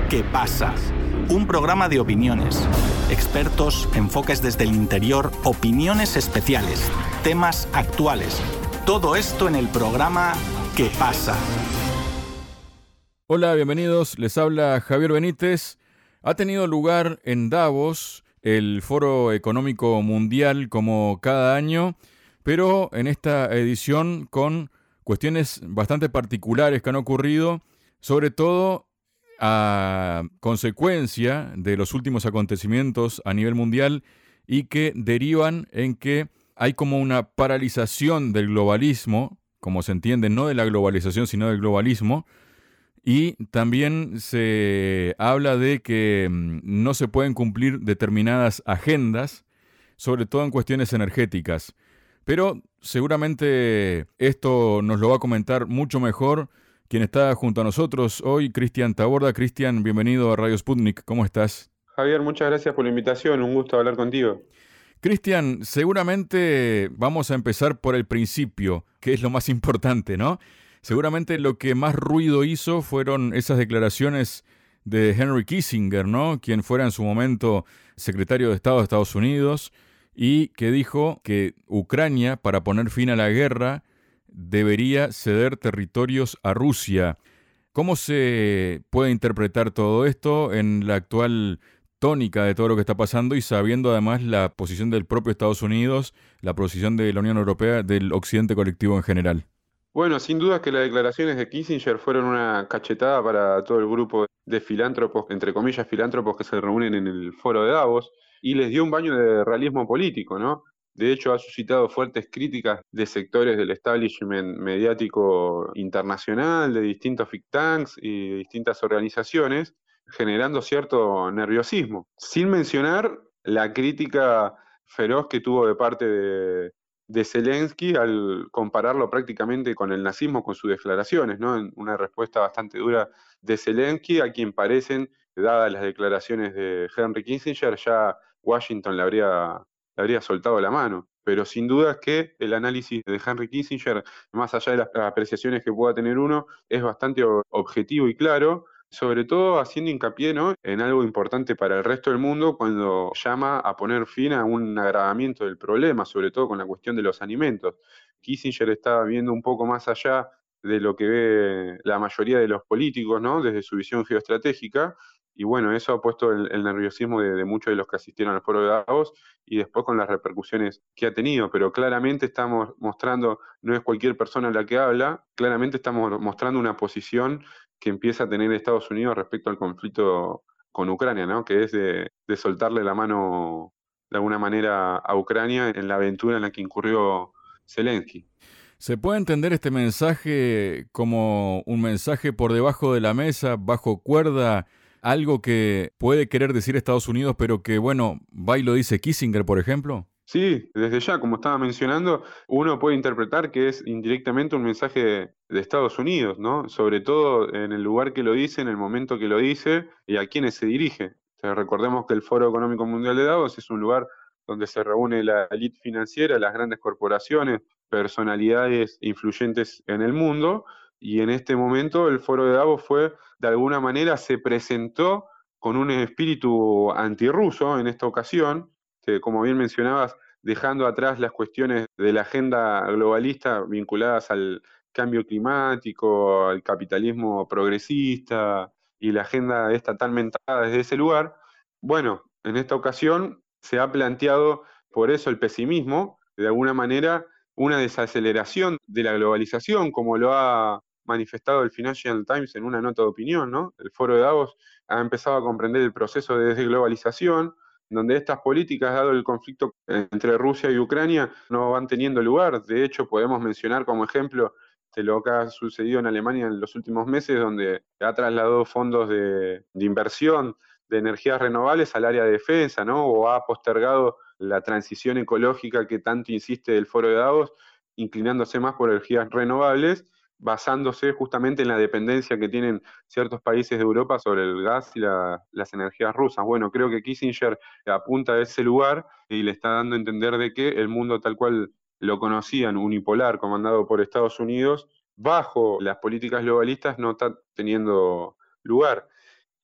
¿Qué pasa? Un programa de opiniones, expertos, enfoques desde el interior, opiniones especiales, temas actuales. Todo esto en el programa ¿Qué pasa? Hola, bienvenidos. Les habla Javier Benítez. Ha tenido lugar en Davos el Foro Económico Mundial como cada año, pero en esta edición con cuestiones bastante particulares que han ocurrido, sobre todo a consecuencia de los últimos acontecimientos a nivel mundial y que derivan en que hay como una paralización del globalismo, como se entiende, no de la globalización, sino del globalismo, y también se habla de que no se pueden cumplir determinadas agendas, sobre todo en cuestiones energéticas. Pero seguramente esto nos lo va a comentar mucho mejor quien está junto a nosotros hoy, Cristian Taborda. Cristian, bienvenido a Radio Sputnik. ¿Cómo estás? Javier, muchas gracias por la invitación. Un gusto hablar contigo. Cristian, seguramente vamos a empezar por el principio, que es lo más importante, ¿no? Seguramente lo que más ruido hizo fueron esas declaraciones de Henry Kissinger, ¿no? Quien fuera en su momento secretario de Estado de Estados Unidos y que dijo que Ucrania, para poner fin a la guerra, debería ceder territorios a Rusia. ¿Cómo se puede interpretar todo esto en la actual tónica de todo lo que está pasando y sabiendo además la posición del propio Estados Unidos, la posición de la Unión Europea, del occidente colectivo en general? Bueno, sin duda que las declaraciones de Kissinger fueron una cachetada para todo el grupo de filántropos, entre comillas filántropos, que se reúnen en el foro de Davos, y les dio un baño de realismo político, ¿no? De hecho, ha suscitado fuertes críticas de sectores del establishment mediático internacional, de distintos think tanks y de distintas organizaciones, generando cierto nerviosismo. Sin mencionar la crítica feroz que tuvo de parte de Zelensky al compararlo prácticamente con el nazismo con sus declaraciones, ¿no? En una respuesta bastante dura de Zelensky, a quien parecen, dadas las declaraciones de Henry Kissinger, ya Washington le habría soltado la mano. Pero sin duda es que el análisis de Henry Kissinger, más allá de las apreciaciones que pueda tener uno, es bastante objetivo y claro, sobre todo haciendo hincapié, ¿no?, en algo importante para el resto del mundo cuando llama a poner fin a un agravamiento del problema, sobre todo con la cuestión de los alimentos. Kissinger está viendo un poco más allá de lo que ve la mayoría de los políticos, ¿no?, desde su visión geoestratégica, y bueno, eso ha puesto el nerviosismo de muchos de los que asistieron al foro de Davos y después con las repercusiones que ha tenido, pero claramente estamos mostrando, no es cualquier persona la que habla, claramente estamos mostrando una posición que empieza a tener Estados Unidos respecto al conflicto con Ucrania, ¿no?, que es de soltarle la mano de alguna manera a Ucrania en la aventura en la que incurrió Zelensky. ¿Se puede entender este mensaje como un mensaje por debajo de la mesa, bajo cuerda, algo que puede querer decir Estados Unidos, pero que, bueno, va y lo dice Kissinger, por ejemplo? Sí, desde ya, como estaba mencionando, uno puede interpretar que es indirectamente un mensaje de Estados Unidos, ¿no? Sobre todo en el lugar que lo dice, en el momento que lo dice y a quiénes se dirige. O sea, recordemos que el Foro Económico Mundial de Davos es un lugar donde se reúne la élite financiera, las grandes corporaciones, personalidades influyentes en el mundo, y en este momento el Foro de Davos fue, de alguna manera, se presentó con un espíritu antirruso en esta ocasión, que, como bien mencionabas, dejando atrás las cuestiones de la agenda globalista vinculadas al cambio climático, al capitalismo progresista y la agenda estatalmente desde ese lugar. Bueno, en esta ocasión se ha planteado por eso el pesimismo, de alguna manera una desaceleración de la globalización, como lo ha manifestado el Financial Times en una nota de opinión, ¿no? El Foro de Davos ha empezado a comprender el proceso de desglobalización, donde estas políticas, dado el conflicto entre Rusia y Ucrania, no van teniendo lugar. De hecho, podemos mencionar como ejemplo de lo que ha sucedido en Alemania en los últimos meses, donde ha trasladado fondos de inversión de energías renovables al área de defensa, ¿no? O ha postergado la transición ecológica que tanto insiste el Foro de Davos, inclinándose más por energías renovables, basándose justamente en la dependencia que tienen ciertos países de Europa sobre el gas y las energías rusas. Bueno, creo que Kissinger apunta a ese lugar y le está dando a entender de que el mundo tal cual lo conocían, unipolar, comandado por Estados Unidos, bajo las políticas globalistas no está teniendo lugar.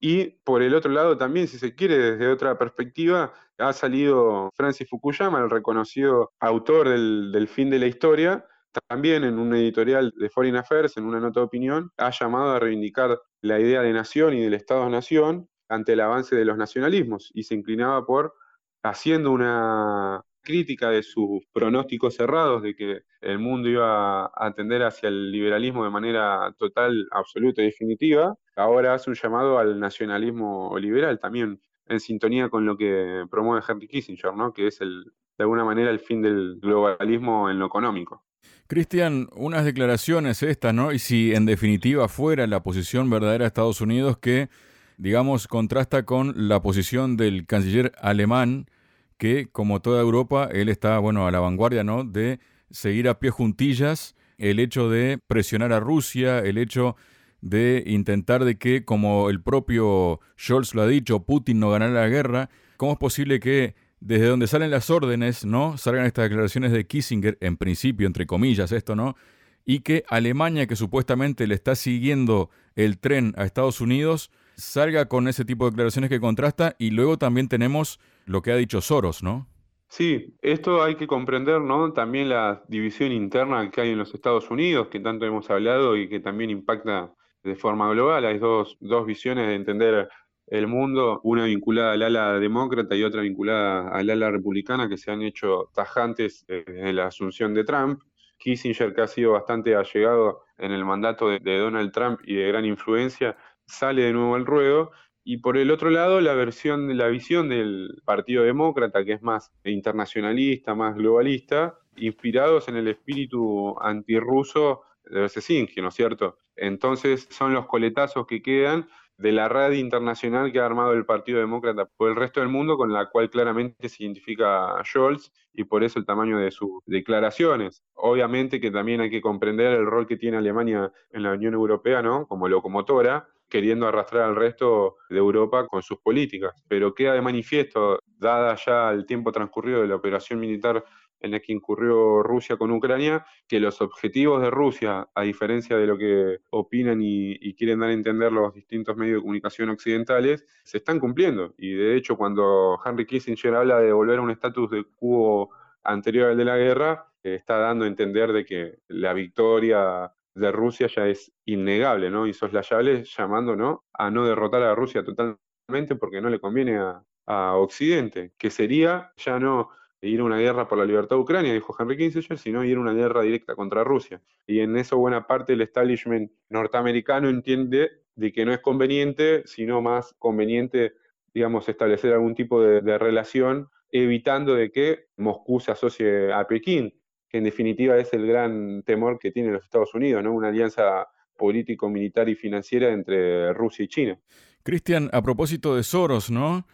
Y por el otro lado también, si se quiere, desde otra perspectiva, ha salido Francis Fukuyama, el reconocido autor del fin de la historia, también en un editorial de Foreign Affairs, en una nota de opinión, ha llamado a reivindicar la idea de nación y del Estado-nación ante el avance de los nacionalismos y se inclinaba por, haciendo una crítica de sus pronósticos cerrados de que el mundo iba a tender hacia el liberalismo de manera total, absoluta y definitiva, ahora hace un llamado al nacionalismo liberal, también en sintonía con lo que promueve Henry Kissinger, ¿no? Que es de alguna manera el fin del globalismo en lo económico. Cristian, unas declaraciones estas, ¿no? Y si en definitiva fuera la posición verdadera de Estados Unidos que, digamos, contrasta con la posición del canciller alemán, que como toda Europa, él está, bueno, a la vanguardia, ¿no? De seguir a pie juntillas el hecho de presionar a Rusia, el hecho de intentar de que, como el propio Scholz lo ha dicho, Putin no ganara la guerra. ¿Cómo es posible que desde donde salen las órdenes, ¿no?, salgan estas declaraciones de Kissinger, en principio, entre comillas, esto, ¿no?, y que Alemania, que supuestamente le está siguiendo el tren a Estados Unidos, salga con ese tipo de declaraciones que contrasta, y luego también tenemos lo que ha dicho Soros, ¿no? Sí, esto hay que comprender, ¿no? También la división interna que hay en los Estados Unidos, que tanto hemos hablado y que también impacta de forma global. Hay dos visiones de entender el mundo, una vinculada al ala demócrata y otra vinculada al ala republicana, que se han hecho tajantes en la asunción de Trump. Kissinger, que ha sido bastante allegado en el mandato de Donald Trump y de gran influencia, sale de nuevo al ruedo. Y por el otro lado, la visión del Partido Demócrata, que es más internacionalista, más globalista, inspirados en el espíritu antirruso de Brzezinski, ¿no es cierto? Entonces son los coletazos que quedan de la red internacional que ha armado el Partido Demócrata por el resto del mundo, con la cual claramente se identifica a Scholz, y por eso el tamaño de sus declaraciones. Obviamente que también hay que comprender el rol que tiene Alemania en la Unión Europea, ¿no? Como locomotora, queriendo arrastrar al resto de Europa con sus políticas. Pero queda de manifiesto, dada ya el tiempo transcurrido de la operación militar en la que incurrió Rusia con Ucrania, que los objetivos de Rusia, a diferencia de lo que opinan y quieren dar a entender los distintos medios de comunicación occidentales, se están cumpliendo. Y de hecho, cuando Henry Kissinger habla de volver a un estatus de quo anterior al de la guerra, está dando a entender de que la victoria de Rusia ya es innegable, ¿no? Insoslayable, llamando, ¿no?, a no derrotar a Rusia totalmente porque no le conviene a Occidente, que sería ya no ir a una guerra por la libertad de Ucrania, dijo Henry Kissinger, sino ir a una guerra directa contra Rusia. Y en eso buena parte del establishment norteamericano entiende de que no es conveniente, sino más conveniente, digamos, establecer algún tipo de relación, evitando de que Moscú se asocie a Pekín, que en definitiva es el gran temor que tienen los Estados Unidos, ¿no? Una alianza político, militar y financiera entre Rusia y China. Cristian, a propósito de Soros, ¿no?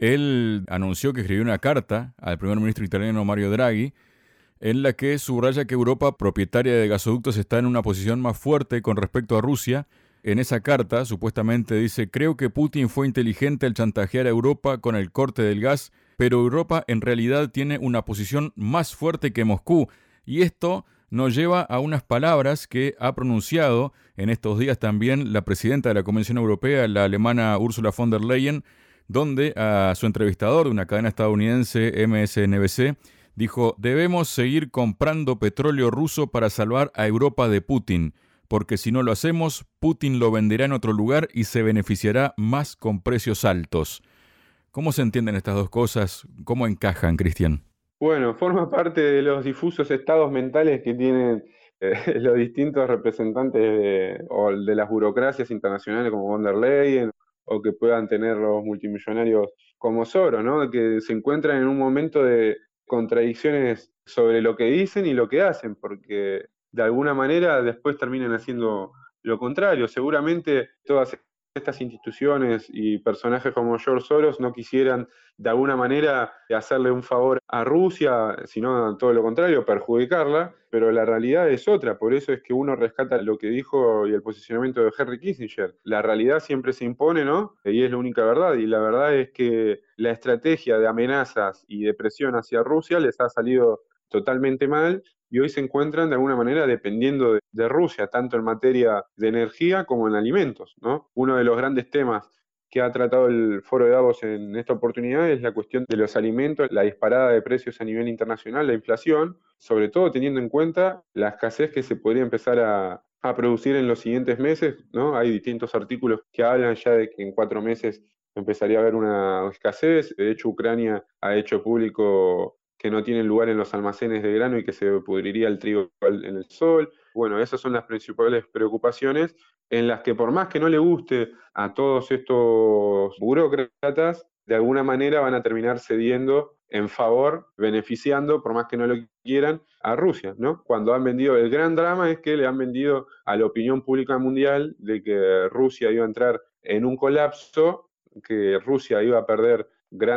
Él anunció que escribió una carta al primer ministro italiano Mario Draghi, en la que subraya que Europa, propietaria de gasoductos, está en una posición más fuerte con respecto a Rusia. En esa carta, supuestamente dice: creo que Putin fue inteligente al chantajear a Europa con el corte del gas, pero Europa en realidad tiene una posición más fuerte que Moscú. Y esto nos lleva a unas palabras que ha pronunciado en estos días también la presidenta de la Comisión Europea, la alemana Ursula von der Leyen, donde a su entrevistador de una cadena estadounidense, MSNBC, dijo: debemos seguir comprando petróleo ruso para salvar a Europa de Putin, porque si no lo hacemos, Putin lo venderá en otro lugar y se beneficiará más con precios altos. ¿Cómo se entienden estas dos cosas? ¿Cómo encajan, Cristian? Bueno, forma parte de los difusos estados mentales que tienen los distintos representantes o de las burocracias internacionales como von der Leyen, o que puedan tener los multimillonarios como Soros, ¿no? Que se encuentran en un momento de contradicciones sobre lo que dicen y lo que hacen, porque de alguna manera después terminan haciendo lo contrario. Seguramente todas estas instituciones y personajes como George Soros no quisieran de alguna manera hacerle un favor a Rusia, sino todo lo contrario, perjudicarla, pero la realidad es otra. Por eso es que uno rescata lo que dijo y el posicionamiento de Henry Kissinger. La realidad siempre se impone, ¿no? Y es la única verdad, y la verdad es que la estrategia de amenazas y de presión hacia Rusia les ha salido totalmente mal, y hoy se encuentran de alguna manera dependiendo de Rusia, tanto en materia de energía como en alimentos, ¿no? Uno de los grandes temas que ha tratado el Foro de Davos en esta oportunidad es la cuestión de los alimentos, la disparada de precios a nivel internacional, la inflación, sobre todo teniendo en cuenta la escasez que se podría empezar a producir en los siguientes meses, ¿no? Hay distintos artículos que hablan ya de que en 4 meses empezaría a haber una escasez. De hecho, Ucrania ha hecho público que no tienen lugar en los almacenes de grano y que se pudriría el trigo en el sol. Bueno, esas son las principales preocupaciones en las que por más que no le guste a todos estos burócratas, de alguna manera van a terminar cediendo en favor, beneficiando, por más que no lo quieran, a Rusia, ¿no? Cuando han vendido, el gran drama es que le han vendido a la opinión pública mundial de que Rusia iba a entrar en un colapso, que Rusia iba a perder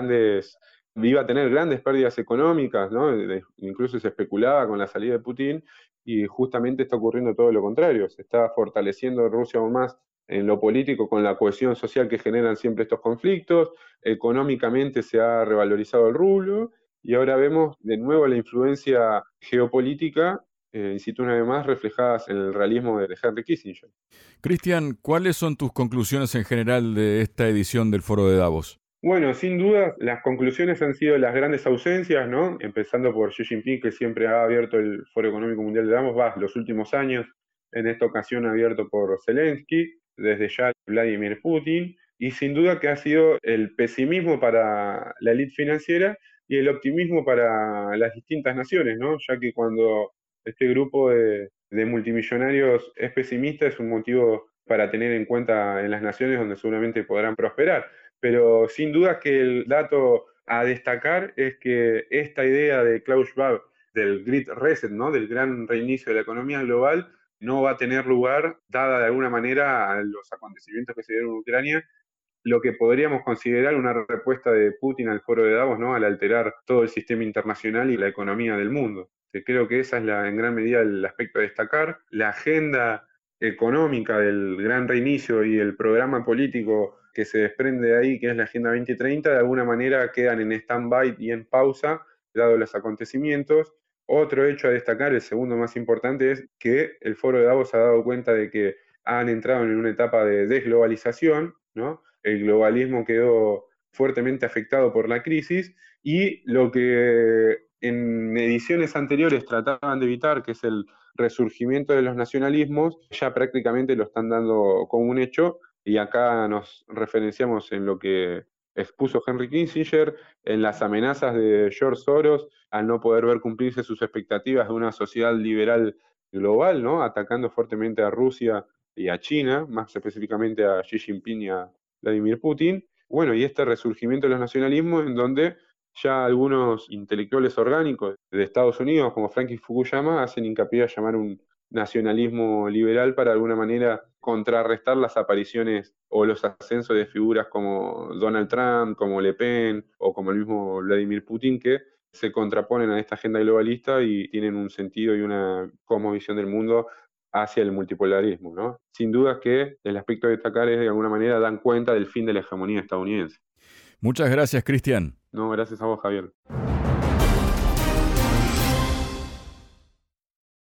iba a tener grandes pérdidas económicas, ¿no? Incluso se especulaba con la salida de Putin, y justamente está ocurriendo todo lo contrario. Se está fortaleciendo Rusia aún más en lo político con la cohesión social que generan siempre estos conflictos. Económicamente se ha revalorizado el rublo y ahora vemos de nuevo la influencia geopolítica, insisto una vez más, reflejadas en el realismo de Henry Kissinger. Cristian, ¿cuáles son tus conclusiones en general de esta edición del Foro de Davos? Bueno, sin duda, las conclusiones han sido las grandes ausencias, ¿no? Empezando por Xi Jinping, que siempre ha abierto el Foro Económico Mundial de Davos, los últimos años, en esta ocasión abierto por Zelensky, desde ya Vladimir Putin, y sin duda que ha sido el pesimismo para la élite financiera y el optimismo para las distintas naciones, ¿no? Ya que cuando este grupo de multimillonarios es pesimista, es un motivo para tener en cuenta en las naciones donde seguramente podrán prosperar. Pero sin duda que el dato a destacar es que esta idea de Klaus Schwab del Great Reset, ¿no? Del gran reinicio de la economía global, no va a tener lugar, dada de alguna manera a los acontecimientos que se dieron en Ucrania, lo que podríamos considerar una respuesta de Putin al Foro de Davos, ¿no? Al alterar todo el sistema internacional y la economía del mundo. Que creo que esa es en gran medida el aspecto a destacar. La agenda económica del gran reinicio y el programa político que se desprende de ahí, que es la Agenda 2030, de alguna manera quedan en stand-by y en pausa, dado los acontecimientos. Otro hecho a destacar, el segundo más importante, es que el Foro de Davos ha dado cuenta de que han entrado en una etapa de desglobalización, ¿no? El globalismo quedó fuertemente afectado por la crisis y lo que en ediciones anteriores trataban de evitar, que es el resurgimiento de los nacionalismos, ya prácticamente lo están dando como un hecho, y acá nos referenciamos en lo que expuso Henry Kissinger, en las amenazas de George Soros al no poder ver cumplirse sus expectativas de una sociedad liberal global, ¿no? Atacando fuertemente a Rusia y a China, más específicamente a Xi Jinping y a Vladimir Putin. Bueno, y este resurgimiento de los nacionalismos en donde ya algunos intelectuales orgánicos de Estados Unidos, como Francis Fukuyama, hacen hincapié a llamar un nacionalismo liberal para de alguna manera contrarrestar las apariciones o los ascensos de figuras como Donald Trump, como Le Pen o como el mismo Vladimir Putin, que se contraponen a esta agenda globalista y tienen un sentido y una cosmovisión del mundo hacia el multipolarismo, ¿no? Sin duda que el aspecto a destacar es de alguna manera dan cuenta del fin de la hegemonía estadounidense. Muchas gracias, Cristian. No, gracias a vos, Javier.